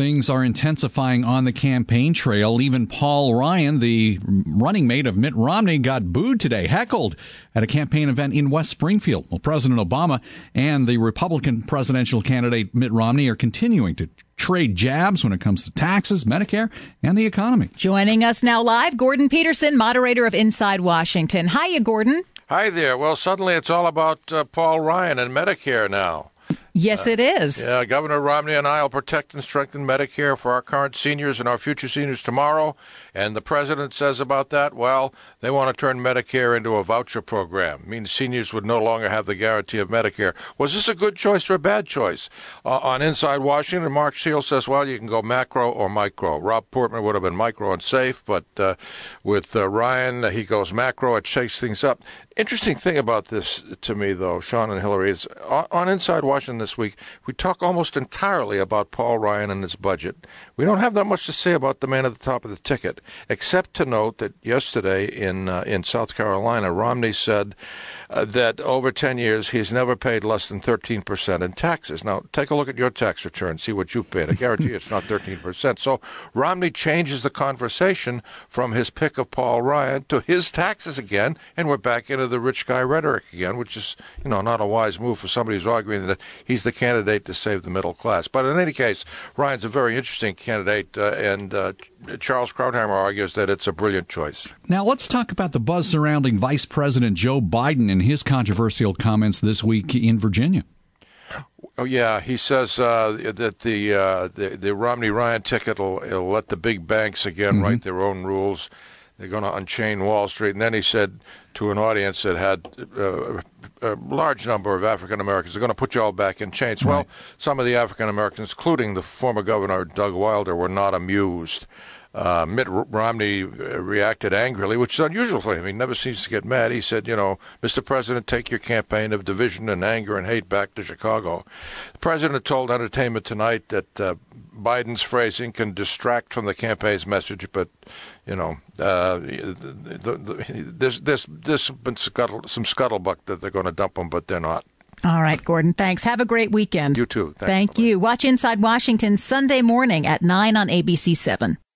Things are intensifying on the campaign trail. Even Paul Ryan, the running mate of Mitt Romney, got booed today, heckled at a campaign event in West Springfield. Well, President Obama and the Republican presidential candidate Mitt Romney are continuing to trade jabs when it comes to taxes, Medicare, and the economy. Joining us now live, Gordon Peterson, moderator of Inside Washington. Hiya, Gordon. Hi there. Well, suddenly it's all about Paul Ryan and Medicare now. Yes, it is. Yeah, Governor Romney and I will protect and strengthen Medicare for our current seniors and our future seniors tomorrow. And the president says about that, well, they want to turn Medicare into a voucher program. It means seniors would no longer have the guarantee of Medicare. Was this a good choice or a bad choice? On Inside Washington, Mark Seal says, well, you can go macro or micro. Rob Portman would have been micro and safe, but with Ryan, he goes macro. It shakes things up. Interesting thing about this to me, though, Sean and Hillary, is on Inside Washington this week, we talk almost entirely about Paul Ryan and his budget. We don't have that much to say about the man at the top of the ticket, except to note that yesterday in South Carolina, Romney said that over 10 years he's never paid less than 13% in taxes. Now, take a look at your tax return, see what you paid. I guarantee it's not 13%. So Romney changes the conversation from his pick of Paul Ryan to his taxes again, and we're back into the rich guy rhetoric again, which is, not a wise move for somebody who's arguing that he's the candidate to save the middle class. But in any case, Ryan's a very interesting candidate, and Charles Krautheimer argues that it's a brilliant choice. Now, let's talk about the buzz surrounding Vice President Joe Biden and his controversial comments this week in Virginia. Oh, yeah. He says that the Romney-Ryan ticket will let the big banks again write their own rules. They're going to unchain Wall Street. And then he said to an audience that had a large number of African Americans, they're going to put you all back in chains. Right. Well, some of the African Americans, including the former governor Doug Wilder, were not amused. Mitt Romney reacted angrily, which is unusual for him. He never seems to get mad. He said, Mr. President, take your campaign of division and anger and hate back to Chicago. The president told Entertainment Tonight that Biden's phrasing can distract from the campaign's message, but, there's been some scuttlebutt that they're going to dump him, but they're not. All right, Gordon, thanks. Have a great weekend. You too. Thank you. Watch Inside Washington Sunday morning at 9 on ABC7.